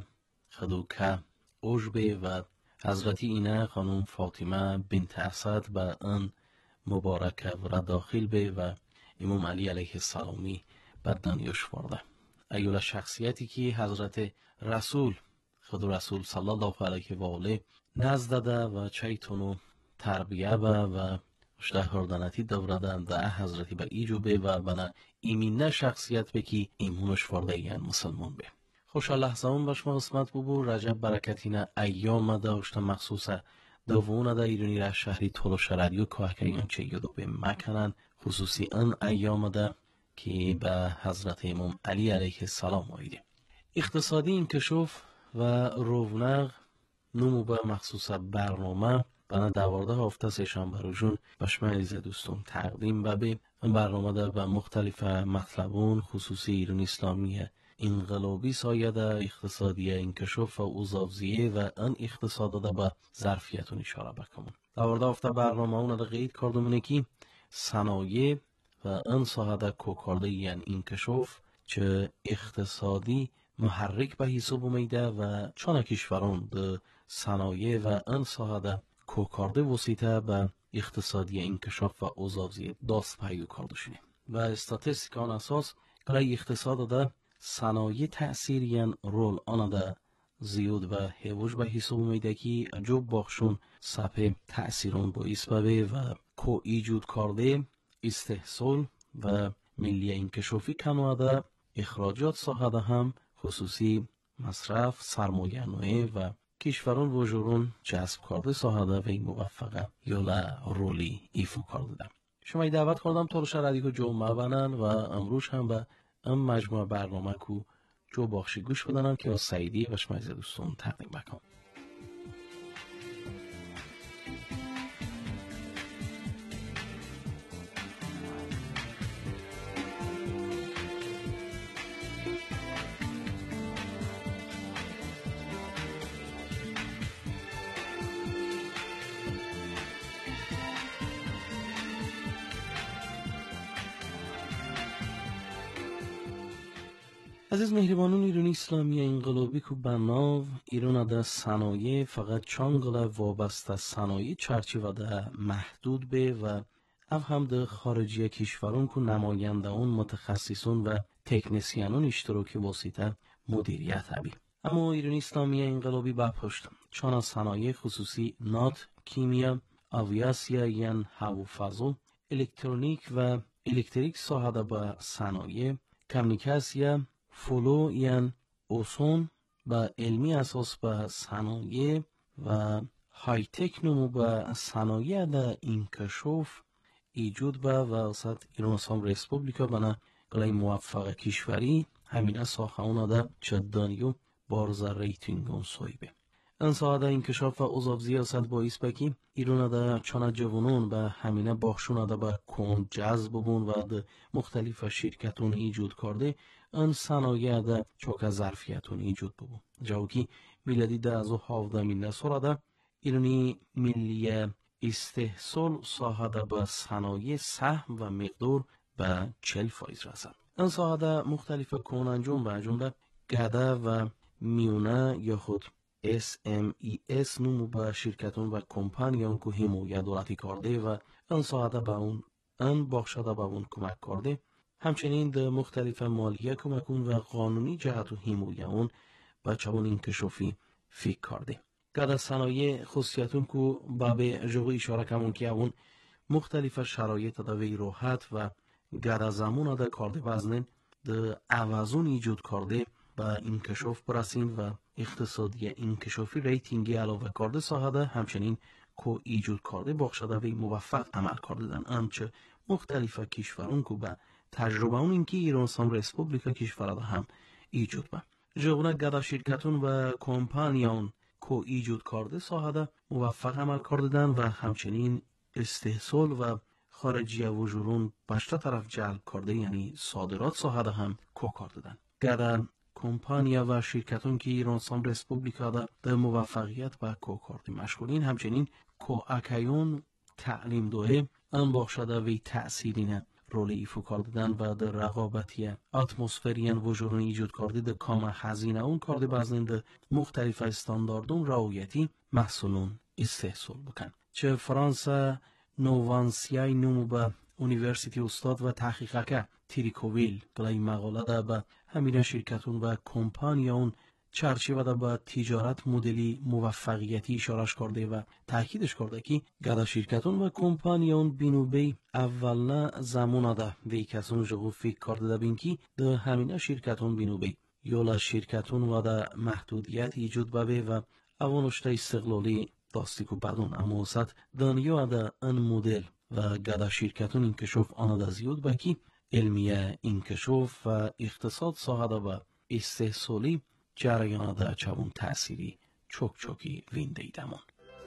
خدوکه عجبه و حضرتی اینه خانم فاطمه بنت اسد به ان مبارکه و داخل به و امام علی علیه السلامی بدن یشورده. ایولا شخصیتی که حضرت رسول خود رسول صلی الله علیه و آله نزدده و چایتونو تربیه و اشتهاردنتی دوردن ده حضرتی به ایجوبه و بنا ایمینه شخصیت بکی ایمونش فرده یعن مسلمان به. خوش لحظه اون باشما قسمت ببو رجب برکتینه ایام ده اشتا مخصوصه دوونه ده ایرونی ره شهری تولوش رادیو که یون چه یادو به مکنن خصوصی ان ایام ده که به حضرت امام علی علیه السلام آیده. اقتصادی انکشاف و رونق نمو به مخصوص برنامه بنا دوارده هفته سهشنبه روزون بشمه عزیز دوستان تقدیم و به برنامه در به مختلف مطلبون خصوصی ایران اسلامی انقلابی سایده اقتصادی انکشاف و اوزاوزیه و ان اقتصاد در به ظرفیتون اشاره بکنم. دوارده هفته برنامه اون در قید کردمونه که صنایع و ان ساعده کوکارده یعن انکشاف چه اقتصادی محرک به حساب میده و چون کشوران ده صنایع و ان ساعده کوکارده وسیطه به اقتصادی انکشاف و اوزاوزی داست پیدا کردشونه و استاتستیکان اساس برای اقتصاد ده صنایع تأثیر یعن رول آن ده زیاد و هیوش به حساب میده که جو باخشون سپه تأثیرون باعث به و کو ایجود کرده استحصال و ملی انکشافی کنواده اخراجات ساحده هم خصوصی مصرف سرمایه نوعی و کشوران و جورون جذب کرده ساحده و این موفقه یا رولی ایفو کرده. شما دعوت کردم تا روش رادیو جو مبنن و امروز هم به ام مجموعه برنامه کو جو باخشی گوش بدنم که از سعیدی و شما دوستان تقدیم بکنم. عزیز مهربانان ایرانی اسلامی انقلابی که بناو ایران ده صنایع فقط چانگل وابسته صنایع چرچی و ده محدود به و او هم ده خارجی کشورون که نماینده اون متخصصون و تکنسیانون اشتراکی واسطه مدیریت هبی. اما ایرانی اسلامی انقلابی بپشت چانا صنایع خصوصی نات، کیمیا، آویاسیا یعن هوافضا، الکترونیک و الکتریک ساحه به صنایع، کمیونیکاسیا، فولو یعن اوسون و علمی اساس به صنایع و های تک نمو به صنایع در انکشاف ایجود به واسط ایران اسلامی ریسپوبلیکا بنا گلای موفق کشوری همینه ساخه اونا در چدانیو بارز ریتینگون سویبه. انسا در انکشاف و اوزاف زیاست باعث بکی ایران در چانه جوانون به همینه باخشون در به کن جذب بون و در مختلف شرکتون ایجود کرده ان صنایع در چوک ظرفیتون ایجود بون. جاوکی میلادی در از 17 سال در ایرانی ملی استحصال ساحه در به صنایع سهم و مقدار به 40% رسد. ان ساحه در مختلف کن انجام به جمله گده و میونه یا خود SMES نمو به شرکتون و کمپانیان که حمایت دولتی کرده و ان ساعته به اون بخشده به اون کمک کرده همچنین در مختلف مالیه کمکون و قانونی جهت و حمایت اون به چون انکشافی فکر کرده. گده صنایع خصوصیتون که به جوی اشاره کمون که اون مختلف شرایط دوی راحت و گده زمان ده کرده بزنین در عوضون ایجود کرده با انکشاف برسین و اقتصادی انکشافی ریتینگی علاوه کرده ساحده همچنین که ایجود کرده بخشده و موفق عمل کرده دن همچه مختلف کشورون که به تجربه اون اینکه ایران اسلامی ریسپوبلیکا کشورده هم ایجود به جوانه گده شرکتون و کمپانیان که ایجود کرده ساحده موفق عمل کرده دن و همچنین استحصال و خارجی و جورون بشته طرف جلب کرده یعنی صادرات ساحده هم که کرده دن. گده کمپانیا و شرکتون که ایران اسلامی ریسپوبلیکا در موفقیت به کوکارتی مشغولین همچنین کو اکیون تعلیم دوه ان بخشده وی تأثیرین رول ایفو کردن و در رقابتی اتمسفریان وجورون ایجود کرده در کام خزینه اون کرده بزنین در مختلف استانداردون رعایتی محصولون استحصال بکن. چه فرانسه نووانسیای نمو به اونیورسیتی استاد و تحقیقه تریکوویل گلای مقاله ده به همین شرکتون و کمپانیون چرچی و ده به تجارت مدلی موفقیتی اشارش کرده و تاکیدش کرده که گده شرکتون و کمپانیون بینوبی اول نه زمان ده وی کسون جغو فکر کرده ده بین که ده همین شرکتون بینوبی یولا شرکتون و ده محدودیت ایجود ببه و اوانشته استقلالی داستی که بدون اما وسط دانیو ده ان مدل و گده شرکتون انکشاف آنه ده زیود بکی علمیه انکشاف و اقتصاد ساحده و استحصالی جریان ده چون تأثیری چوکی وینده ایدمون.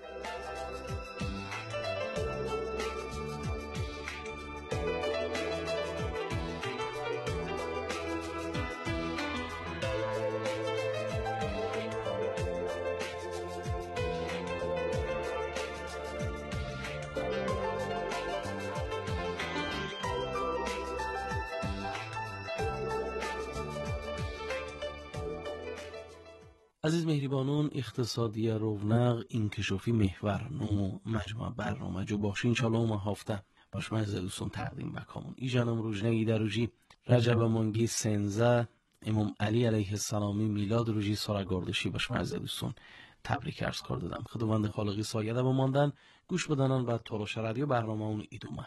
عزیز مهربانان اقتصادی رونق انکشافی محور نمو مجموعه برنامه جو باشی انشالله ما هفته باش من دوستان تقدیم بکامون ای جانم روزنگی دروجی رجب مانگی سنزه امام علی علیه السلامی میلاد روزی سارگردشی باش من دوستان تبریک عرض کردم خداوند خالقی سایده با ماندن گوش بدانن و تلاش رادیو برنامه اون ایدومه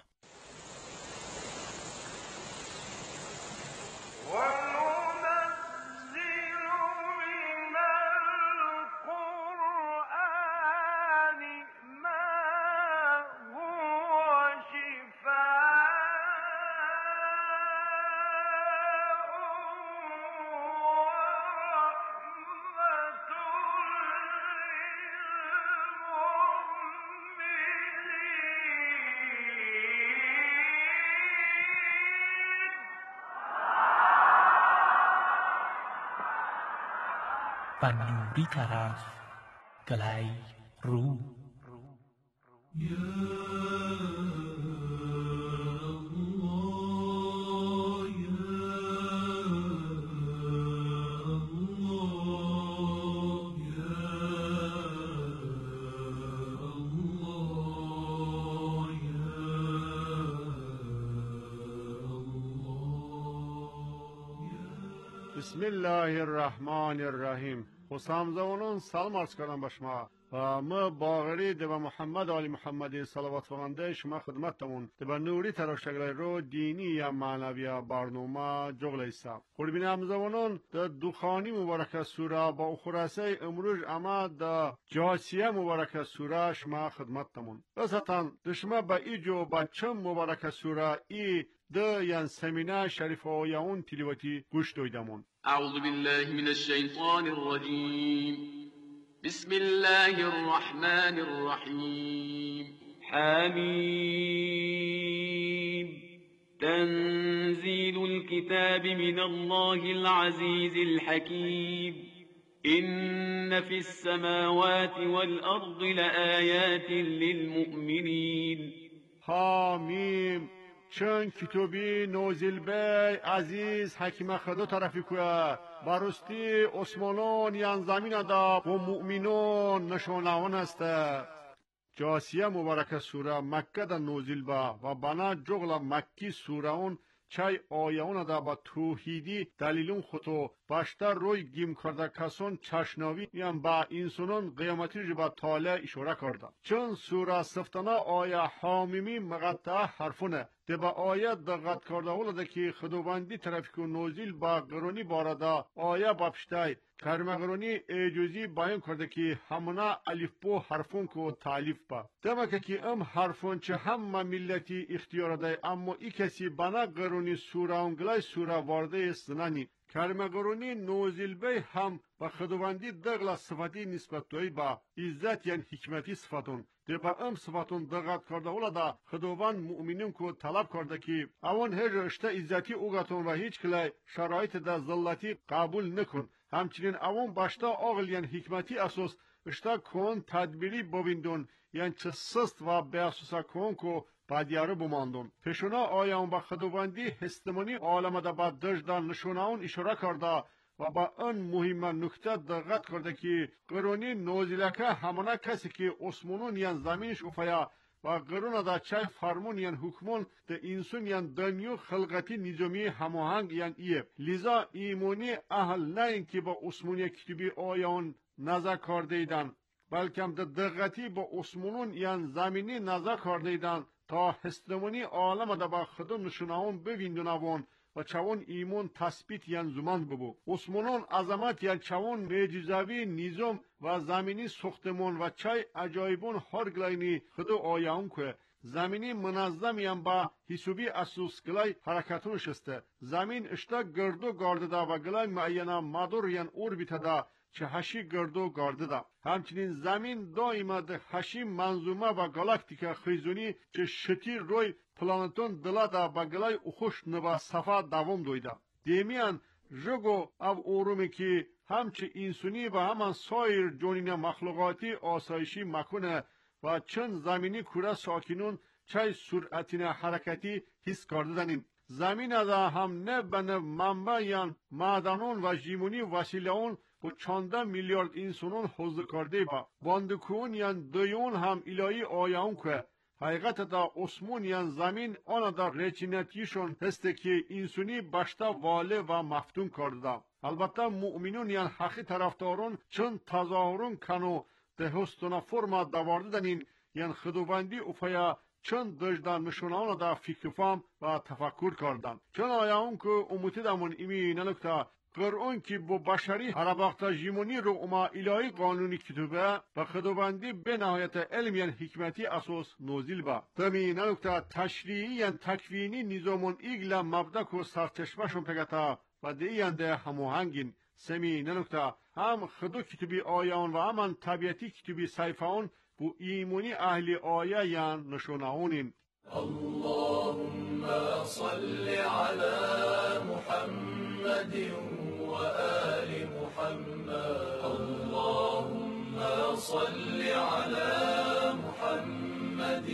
و نوری طرف گلای رو بسم الله الرحمن الرحیم. خوشامزونون سلام عرض کردم به شما و ما باغری به محمد آل محمد صلوات فرمانده شما خدمتتون به نوری تراشگل رو دینی یا معنوی برنامه جغل ایسا قربین همزونون در دخانی مبارک سوره با خلاصه امروز اما در جاسیه مبارک سوره شما خدمتتون بسطن دشما با ایجو با چم مبارک سوره ای ده یان سمینه شریف آیون تلیواتی گوش دویدمون. أعوذ بالله من الشيطان الرجيم بسم الله الرحمن الرحيم حميم تنزيل الكتاب من الله العزيز الحكيم إن في السماوات والأرض لآيات للمؤمنين. حمیم چون کتابی نوزیل بی عزیز حکیم خدا طرفی که برستی عثمانان یان زمین دا و مؤمنان نشانوان است. جاسیه مبارک سوره مکه دا نوزیل با و بنا جغل مکی سوره اون چای آیون دا با توحیدی دلیلون خطو باشتر روی گیم کرده کسان چشناوی یان با انسانان قیامتی جو با طالع اشاره کرده. چون سوره سفتانه آیه حامیمی مقطع حرفونه ده با آیه دقت کرده ولده که خداوندی طرفی که نوزیل با قرونی بارده آیه با پشتای کرمه قرونی ایجوزی بیان کرده که همونا الف بو حرفون که تعلیف با دمکه که حرفون چه همه ملتی اختیار ده اما ای کسی بنا قرونی سوره انگلای سوره وارده استنانی کرمه قرونی نوزیل بی هم با خداوندی دقل صفتی نسبت دوی با عزت یعنی حکمتی صفتون ده با صفتون دقت کرده ولده خداوند مؤمنین کو طلب کرده که اون هر رشته عزتی اوگتون و هیچ کلی شرایط ده ذلتی قبول نکن. همچنین اون باشتا عقل یعنی حکمتی اساس اشتا کن تدبیری ببیندون یعنی چه سست و بیاسوسا کن کو بدیاره بماندون. پیشونا آیان با خداوندی هستمانی عالم ده با دجدان نشوناون اشاره کرده و با اون مهم نکته دقت کرده که قرونی نوزیلکه همانا کسی که عثمانون یعنی زمینش افیا و قرون دا چای فرمون یعنی حکمون ده انسان یعنی دنیو خلقتی نظامی هماهنگ یعنی ایه. لذا ایمونی اهل نه اینکه با عثمانی کتبی آیان نظر کرده ایدن بلکه ده دقتی با عثمانون یعنی زمینی نظر کرده ایدن تا هستمانی عالم دا با خدا نشوناون بویندونوان و چوان ایمون تثبیت یعنی زمان ببو. عثمانان عظمت یعنی چوان معجزوی نظام و زمینی ساختمان و چای عجایبون هر گلاینی خدا آیاون که زمینی منظم یعنی با حسابی اساس گلای حرکتون شسته. زمین اشتا گردو گارده دا و گلای معینه مدار یعنی اوربیت دا چه هشی گردو گارده دا. همچنین زمین دائما ده هشی منظومه و گالاکتیکا خیزونی چه شتی روی پلانتون دلا دا با گلای اخوش نبا صفا دوام دویده. دیمیان جگو او اورومی که همچه انسانی و همان سایر جونین مخلوقاتی آسایشی مکنه و چند زمینی کره ساکنون چای سرعتین حرکتی حس کرده دنین. زمین دا هم نه بنه منبع یان معدنون و جیمونی وسیله اون و 14 میلیارد انسانون حوض کرده با باندکون یان دیون هم الهی آیاون که حقیقت دا عثمون یان زمین آن دا رچینتیشون هسته که انسانی باشتا واله و مفتون کرده. البته مؤمنون یان حقی طرفدارون چون تظاهرون کنو ده هستونا فرما دوارده دنین یان خداوندی افیا چون دجدان نشونان دا فکر فهم و تفکر کردن. چون آیاون که اموتی دامون ایمی نلکتا قرآن که با بشری هرباختا جیمونی رو اما الهی قانونی کتبه و خداوندی به نهایت علم یعنی حکمتی اساس نوزیل با تمی نلکتا تشریعی یعنی تکوینی نظامون ایگلا مبدک و سرچشمشون پگتا و دیانده هموهنگین سمی نلکتا هم خدو کتبی آیان و همان طبیعتی کتبی سیفان بو ایمونی اهلی آیه یعنی نشونهونین. اللهم صل على محمد وآل محمد اللهم صل على محمد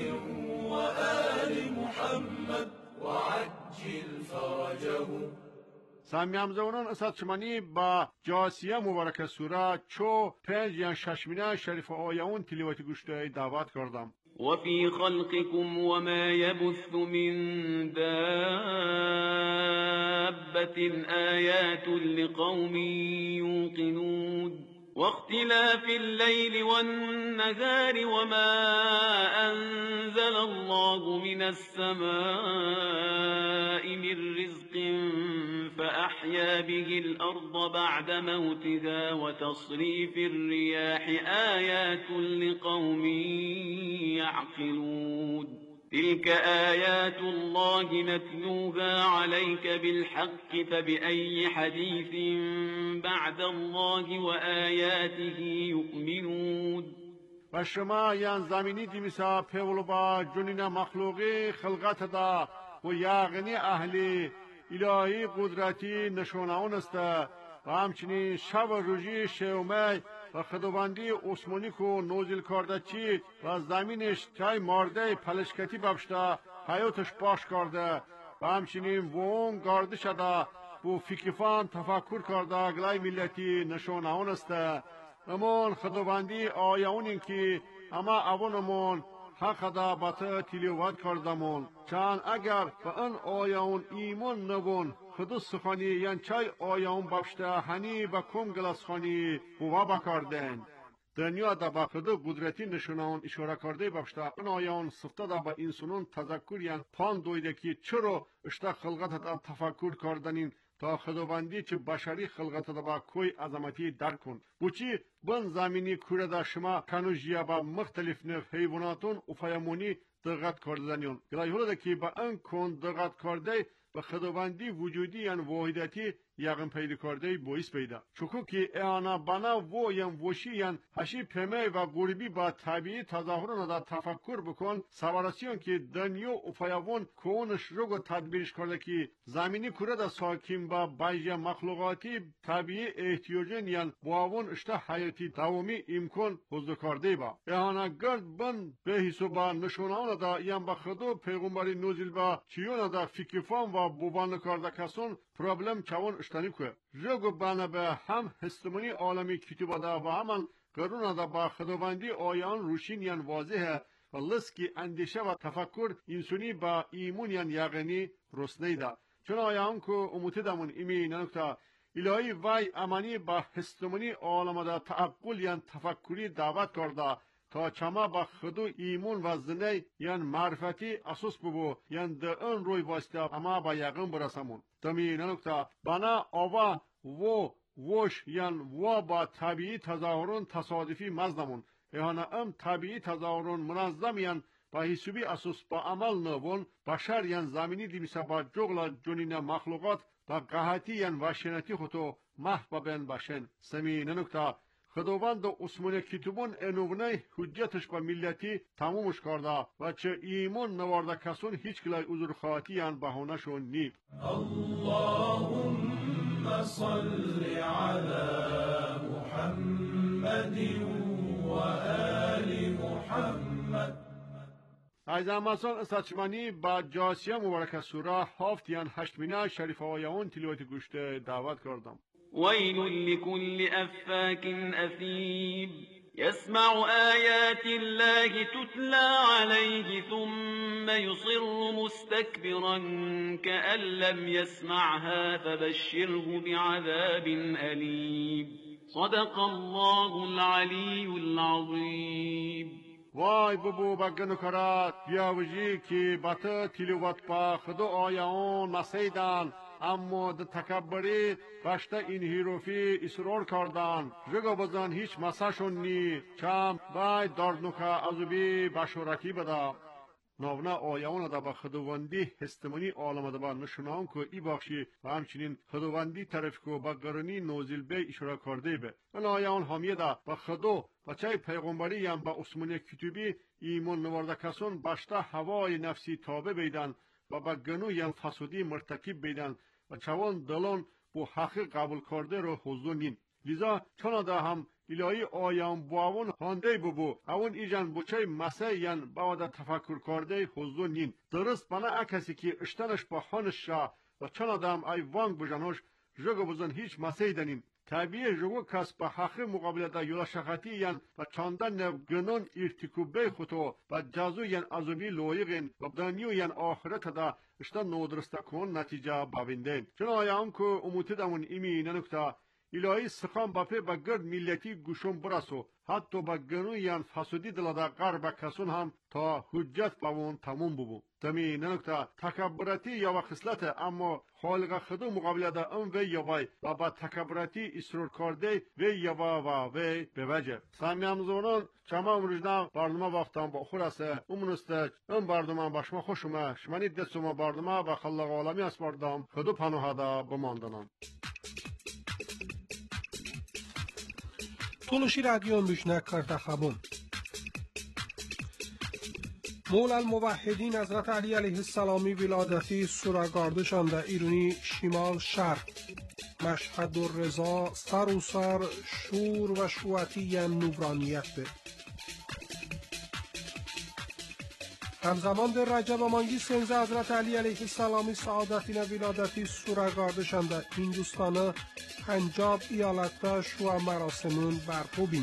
وآل محمد وعجل فرجه. سامیام زونان اسات شمانی با جاسیه مبارک سوره چو 5 یا 6 مینه شریف آیون تلیواتی گوشته دعوت کردم. وفي خلقكم وما يبث من دابة آيات لقوم يوقنون واختلاف الليل والنهار وما أنزل الله من السماء من رزق فأحيا به الأرض بعد موتها وتصريف الرياح آيات لقوم يعقلون تلك آيات الله نتلوها عليك بالحق فبأي حديث بعد الله وآياته يؤمنون و شما یان زمینی دیمیسا پیولو با جنین مخلوقی خلقت دا و یاغنی اهلی الهی قدرتی نشوناون است و همچنین شب و روزی شومی و خداوندی عثمانی کو نوزل کرده چی و زمینش تای مرده پلشکتی ببشته حیاتش باش کرده و همچنین وون گارده شده بو فکرفان تفکر کرده گلای ملتی نشوناون است امون خداوندی آیاونین که اما اونمون حق دا بطه تلیوات کردمون چند اگر به ان آیاون ایمان نبون خود سخانی یعنی چای آیاون ببشته هنی به کم گلس خانی بوا بکردن دنیا دا با خود قدرتی نشونان اشاره کرده ببشته ان آیاون صفته دا با انسانون تذکر یعنی پان دویده که چرا اشتا خلقت دا تفکر کردنین تا خداوندی چه بشری خلقت دا با کوی عظمتی درک کن بوچی بن زمینی کوره دا شما کنوژیا با مختلف نوع حیواناتون و فیمونی دقت کردنیون گلای هوله که با ان کن دقت کرده به خداوندی وجودی یعنی واحدتی یقین پیدا کرده باعث پیدا چکو که اعانا بنا و یم وشی یعنی هشی پمه و غربی با طبیعی تظاهران دا تفکر بکن سوارسیون که دنیا و فیوان کونش رو تدبیرش کرده که زمینی کره دا ساکن با بیجه مخلوقاتی طبیعی احتیاجن یعنی باون اشته حیاتی دوامی امکان حضور کرده با اعانا گرد بند به حساب نشونان دا یم با خدا پیغمبری نوزیل با چیون دا فکرفان و بوبان کرده کسان پرابلم چون اشتنی که جگو بنا به هم هستمانی عالمی کتوبا دا و همان قرون دا با خداوندی آیان روشین یعنی واضحه و لسکی اندیشه و تفکر انسانی با ایمون یعنی یقینی رسنی دا چون آیان که اموتی دامون ایمی ننکتا الهی وی امانی با هستمانی عالم دا تعقل یعنی تفکری دعوت کرده تا چما با خودو ایمون و زنه یعنی معرفتی اساس ببو یعنی ده اون روی واسطه اما با یقین برسمون تمی ننکتا بنا آوا و وش یعنی و با طبیعی تظاهرون تصادفی مزدمون ایهانا ام طبیعی تظاهرون منظم یعنی با حسابی اساس با عمل نبون بشر یعنی زمینی دیمیسا با جغل جنین مخلوقات با قحطی یعنی وشنتی خودو محببن باشن سمی ننکتا خداوند عثمانی کتبون انوونه حجتش با ملتی تمومش کرده و چه ایمان نوارده کسون هیچ کلای عذر خواهی یعنی بهانه شون نی اللهم صل على محمد و آل محمد از امسان سچمانی با جاسیه مبارک سوره هفت یعنی هشتمینه شریف آیان تلاوت گوشته دعوت کردم ويل لكل أفاك أثيم يسمع آيات الله تتلى عليه ثم يصر مستكبرا كأن لم يسمعها فبشره بعذاب أليم صدق الله العلي العظيم وای ببو بگنو کرد بیاوجی که بطه تلاوت با خدا آیان مسیدن اما د تکبری باشته این حروفی اصرار کردن جگا بزن هیچ مساشون نی چم بای دردنوکه عذبی بشورتی بده ناونا آیان دا با خداوندی هستمانی عالم دا با نشونان که ای بخشی و همچنین خداوندی طرف که با قرنی نوزیل به اشاره کرده به این آیان همیه دا با خدا و چای پیغمبری هم با عثمانی کتبی ایمان نوارده کسان باشته هوای نفسی تابه بیدن و با گنوی هم فسودی مرتکب بیدن و چوان دلان بو حق قبول کرده رو حضور نین لذا چون دا هم الهی آیان باون هانده ببو اون ایجان بچه مسیحیان باوده تفکر کرده حضور نین درست بنا کسی که اشتنش با خانش شا و چون دا هم ای وانگ بجنوش جگو بزن هیچ مسیح دنین طبیعی جوگو کس به حق مقابله دا یولا شخطی ین و چاندن گنون ارتکوبه خودو و جازو ین عذابی لویقین و بدانیو ین آخرت دا اشتا نودرسته کن نتیجه باویندین. چون آیام که اموتی دامون ایمی ننکتا الهی سخان باپه با گرد ملتی گوشون برسو حتی با گنون ین فسودی دلادا غرب کسون هم تا حجت باون تموم ببو. زمین ننکتا تکبراتی یا و خصلت اما خالق خودو مقابله دا ام وی یوای و با تکبراتی اصرار کرده وی یوا و وی بوجه. سامیام زونان چما امروزنا برنامه وقتان با خورسه امونسته ام برنامه باشما خوشومه شمانید دستوما برنامه با خلق عالمی اس بردام خودو پنوه دا بماندنان. تولوشی رادیو میشنه کرده خبون مولا الموحدین حضرت علی علیه السلامی ولادتی سوراگاردشان در ایرانی شمال شرق مشهد و رضا سر و سر شور و شوعتی نورانیت به همزمان در رجب مانگی سنزه حضرت علی علیه السلامی سعادتین ولادتی سوراگاردشان در هندوستان پنجاب ایالت شو مراسمون برپو بین.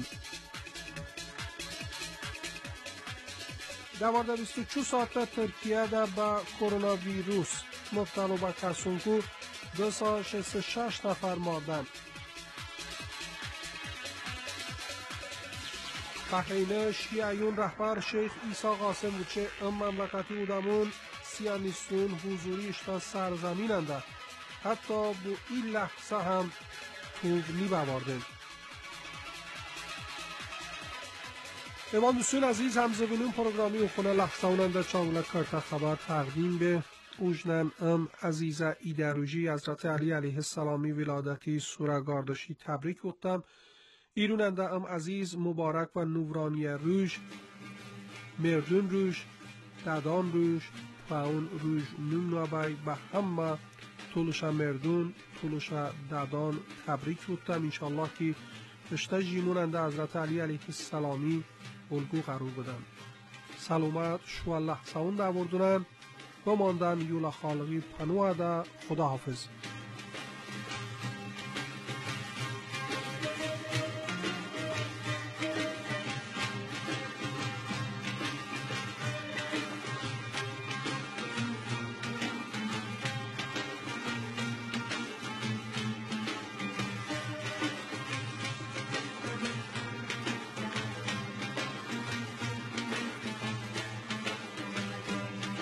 22 ساعت ترکیه در با کرونا ویروس مبتلا به کسونکو 266 نفر مردن. بحرین شیعیون رهبر شیخ عیسی قاسم بوچه ام مملکتی بودمون سیانیستون حضوری اشتا سرزمین انده حتی با این لحظه هم توغلی بواردن. ایوان دوستون عزیز همزبینون پروگرامی و خونه لحظه اوننده چاوله کرده خبر تقدیم به اوجنن ام عزیز ایدروجی حضرت علی علیه السلامی ولادتی سوراگاردشی تبریک بودم. ایروننده ام عزیز مبارک و نورانی روش مردون روش دادان روش و اون روش نونابای به همه طولشا مردون طولشا دادان تبریک بودم. انشالله که اشتا جینوننده حضرت علی علیه السلامی الگو قرار بدن. سلامت شو الله ساون دا بردونن و ماندن یولا خالقی پنوه دا خدا حافظ.